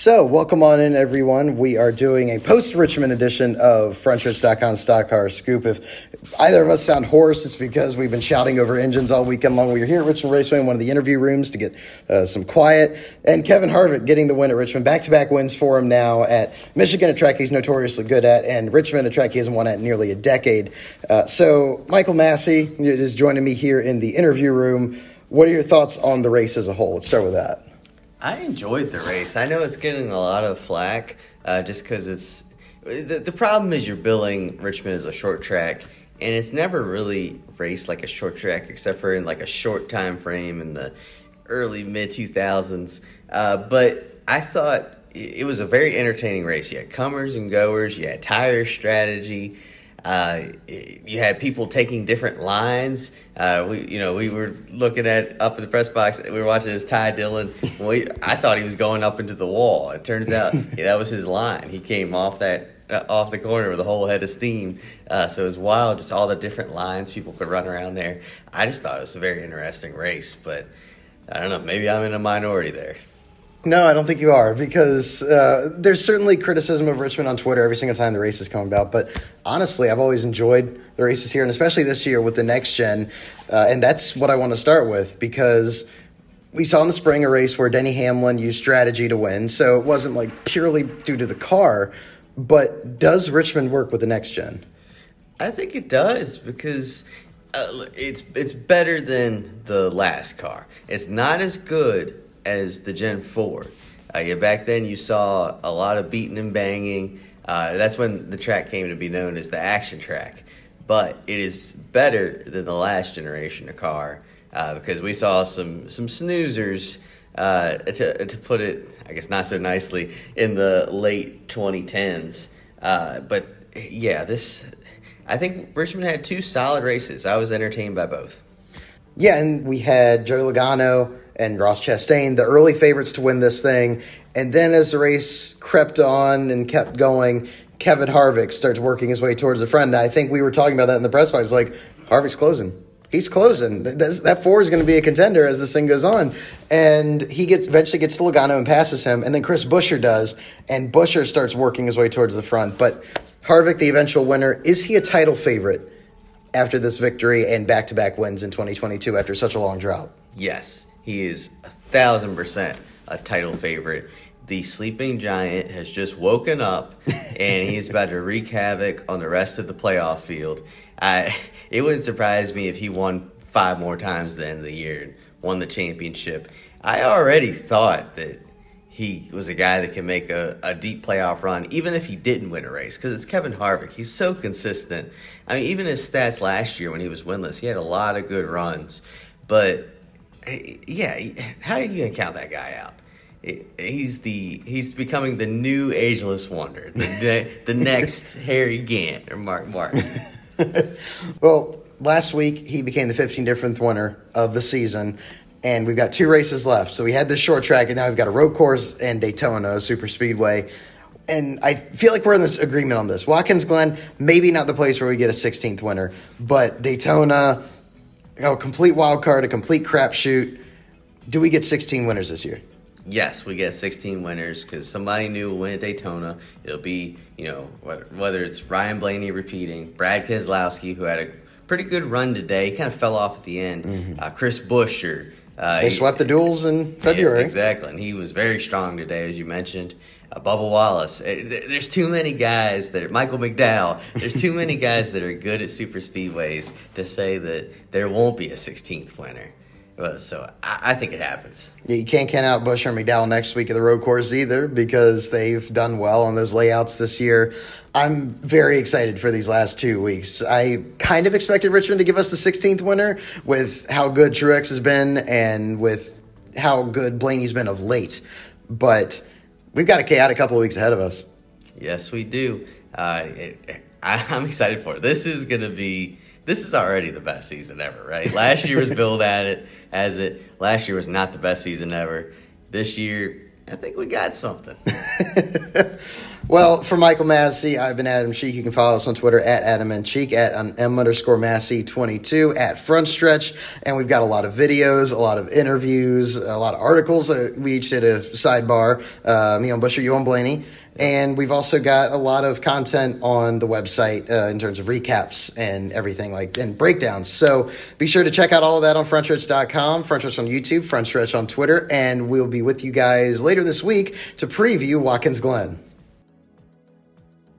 So, welcome on in, everyone. We are doing a post-Richmond edition of FrontStretch.com Stock Car Scoop. If either of us sound hoarse, it's because we've been shouting over engines all weekend long. We are here at Richmond Raceway in one of the interview rooms to get some quiet. And Kevin Harvick getting the win at Richmond. Back-to-back wins for him now at Michigan, a track he's notoriously good at, and Richmond, a track he hasn't won at in nearly a decade. So, Michael Massey is joining me here in the interview room. What are your thoughts on the race as a whole? Let's start with that. I enjoyed the race. I know it's getting a lot of flack just because it's the problem is you're billing Richmond as a short track, and it's never really raced like a short track except for in like a short time frame in the early mid-2000s. But I thought it was a very entertaining race. You had comers and goers. You had tire strategy. You had people taking different lines. We were looking at up in the press box. We were watching this Ty Dillon. I thought he was going up into the wall. It turns out that was his line. He came off the corner with a whole head of steam. So it was wild, just all the different lines people could run around there. I just thought it was a very interesting race, but I don't know. Maybe I'm in a minority there. No, I don't think you are, because there's certainly criticism of Richmond on Twitter every single time the races come about. But honestly, I've always enjoyed the races here, and especially this year with the next gen. And that's what I want to start with, because we saw in the spring a race where Denny Hamlin used strategy to win. So it wasn't like purely due to the car. But does Richmond work with the next gen? I think it does, because it's better than the last car. It's not as good as the Gen 4. Back then you saw a lot of beating and banging. That's when the track came to be known as the action track. But it is better than the last generation of car because we saw some snoozers, to put it, I guess not so nicely, in the late 2010s. But yeah, I think Richmond had two solid races. I was entertained by both. Yeah, and we had Joey Logano and Ross Chastain, the early favorites to win this thing. And then as the race crept on and kept going, Kevin Harvick starts working his way towards the front. And I think we were talking about that in the press box. Like, Harvick's closing. He's closing. That 4 is going to be a contender as this thing goes on. And he eventually gets to Logano and passes him. And then Chris Buescher does. And Buescher starts working his way towards the front. But Harvick, the eventual winner, is he a title favorite after this victory and back-to-back wins in 2022 after such a long drought? Yes. He is 1,000% a title favorite. The sleeping giant has just woken up, and he's about to wreak havoc on the rest of the playoff field. It wouldn't surprise me if he won 5 more times at the end of the year and won the championship. I already thought that he was a guy that can make a deep playoff run, even if he didn't win a race, because it's Kevin Harvick. He's so consistent. I mean, even his stats last year when he was winless, he had a lot of good runs, but yeah, how are you going to count that guy out? He's becoming the new ageless wonder, the next Harry Gant or Mark Martin. Well, last week he became the 15th difference winner of the season, and we've got 2 races left. So we had this short track, and now we've got a road course and Daytona Super Speedway. And I feel like we're in this agreement on this. Watkins Glen, maybe not the place where we get a 16th winner, but Daytona, a complete wild card, a complete crapshoot. Do we get 16 winners this year? Yes, we get 16 winners because somebody new will win at Daytona. It'll be, whether it's Ryan Blaney repeating, Brad Keselowski, who had a pretty good run today. He kind of fell off at the end. Mm-hmm. Chris Buescher. They swept the duels in February. Yeah, exactly, and he was very strong today, as you mentioned. Bubba Wallace. There's too many guys that are Michael McDowell. There's too many guys that are good at super speedways to say that there won't be a 16th winner. So I think it happens. Yeah, you can't count out Buescher and McDowell next week at the road course either because they've done well on those layouts this year. I'm very excited for these last 2 weeks. I kind of expected Richmond to give us the 16th winner with how good Truex has been and with how good Blaney's been of late. But we've got a chaotic couple of weeks ahead of us. Yes, we do. I'm excited for it. This is already the best season ever, right? Last year was billed at it as it. Last year was not the best season ever. This year, I think we got something. Well, for Michael Massey, I've been Adam Cheek. You can follow us on Twitter at Adam and Cheek, at M_Massey22, at Front Stretch. And we've got a lot of videos, a lot of interviews, a lot of articles. We each did a sidebar, me on Busher, you on Blaney. And we've also got a lot of content on the website in terms of recaps and everything and breakdowns. So be sure to check out all of that on frontstretch.com, Front Stretch on YouTube, Front Stretch on Twitter, and we'll be with you guys later this week to preview Watkins Glen.